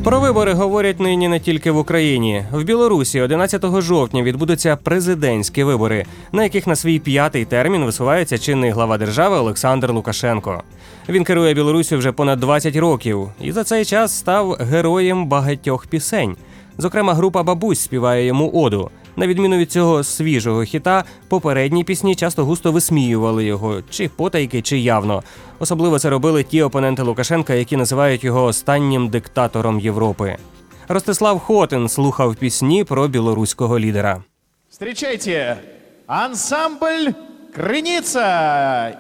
Про вибори говорять нині не тільки в Україні. В Білорусі 11 жовтня відбудуться президентські вибори, на яких на свій 5-й термін висувається чинний глава держави Олександр Лукашенко. Він керує Білоруссю вже понад 20 років і за цей час став героєм багатьох пісень. Зокрема, група «Бабусь» співає йому оду. На відміну від цього свіжого хіта, попередні пісні часто густо висміювали його, чи потайки, чи явно. Особливо це робили ті опоненти Лукашенка, які називають його останнім диктатором Європи. Ростислав Хотин слухав пісні про білоруського лідера. Встречайте, ансамбль «Криниця».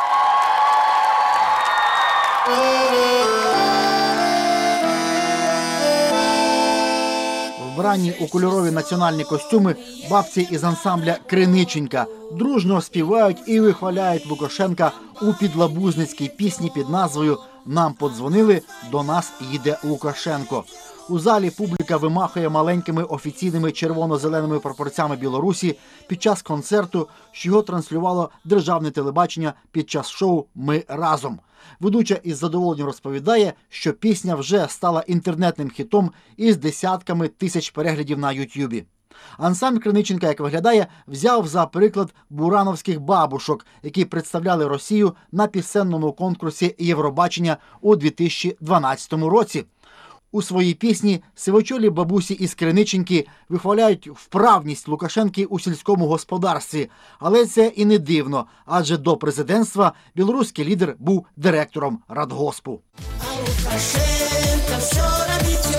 Вбрані у кольорові національні костюми бабці із ансамбля «Криниченька» дружно співають і вихваляють Лукашенка у підлабузницькій пісні під назвою «Нам подзвонили, до нас їде Лукашенко». У залі публіка вимахує маленькими офіційними червоно-зеленими прапорцями Білорусі під час концерту, що його транслювало державне телебачення під час шоу «Ми разом». Ведуча із задоволенням розповідає, що пісня вже стала інтернетним хітом із десятками тисяч переглядів на Ютубі. Ансамбль «Криниченка», як виглядає, взяв за приклад бурановських бабушок, які представляли Росію на пісенному конкурсі Євробачення у 2012 році. У своїй пісні сивочолі бабусі із Криниченьки вихваляють вправність Лукашенки у сільському господарстві. Але це і не дивно, адже до президентства білоруський лідер був директором радгоспу. А Лукашенко все робить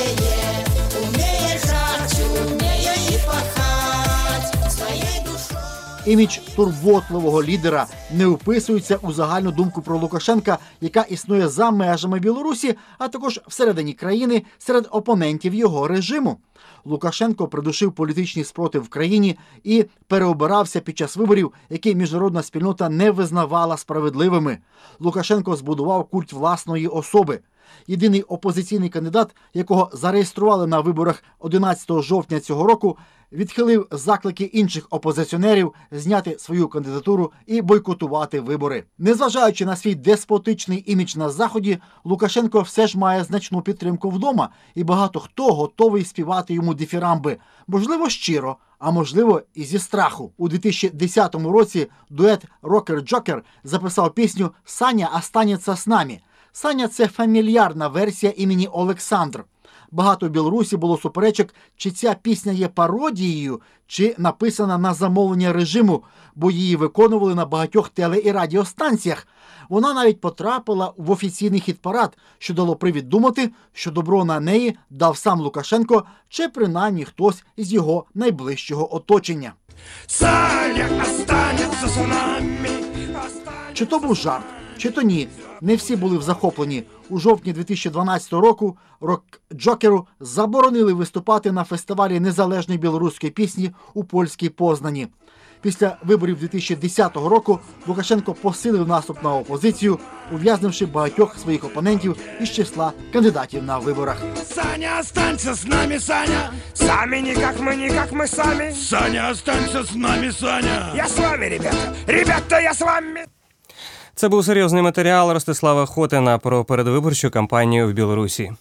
уміє жать, уміє і пахать своєю душою. Імідж турботливого лідера не вписується у загальну думку про Лукашенка, яка існує за межами Білорусі, а також всередині країни серед опонентів його режиму. Лукашенко придушив політичний спротив в країні і переобирався під час виборів, які міжнародна спільнота не визнавала справедливими. Лукашенко збудував культ власної особи. Єдиний опозиційний кандидат, якого зареєстрували на виборах 11 жовтня цього року, відхилив заклики інших опозиціонерів зняти свою кандидатуру і бойкотувати вибори. Незважаючи на свій деспотичний імідж на Заході, Лукашенко все ж має значну підтримку вдома, і багато хто готовий співати йому дифірамби. Можливо, щиро, а можливо і зі страху. У 2010 році дует «Рокер-Джокер» записав пісню «Саня останеться з нами». Саня – це фамільярна версія імені Олександр. Багато в Білорусі було суперечок, чи ця пісня є пародією, чи написана на замовлення режиму, бо її виконували на багатьох теле- і радіостанціях. Вона навіть потрапила в офіційний хіт-парад, що дало привід думати, що добро на неї дав сам Лукашенко, чи принаймні хтось із його найближчого оточення. Саня останеться з нами. Чи то був жарт, чи то ні. Не всі були захоплені. У жовтні 2012 року рок-джокеру заборонили виступати на фестивалі незалежної білоруської пісні у польській Познані. Після виборів 2010 року Лукашенко посилив наступ на опозицію, ув'язнивши багатьох своїх опонентів із числа кандидатів на виборах. Саня, останься з нами, Саня. Самі не як ми самі. Саня, останься з нами, Саня. Я з вами, ребята. Ребята, я з вами. Це був серйозний матеріал Ростислава Хотина про передвиборчу кампанію в Білорусі.